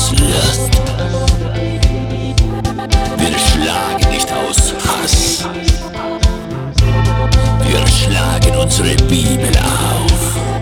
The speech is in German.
Lust. Wir schlagen nicht aus Hass. Wir schlagen unsere Bibel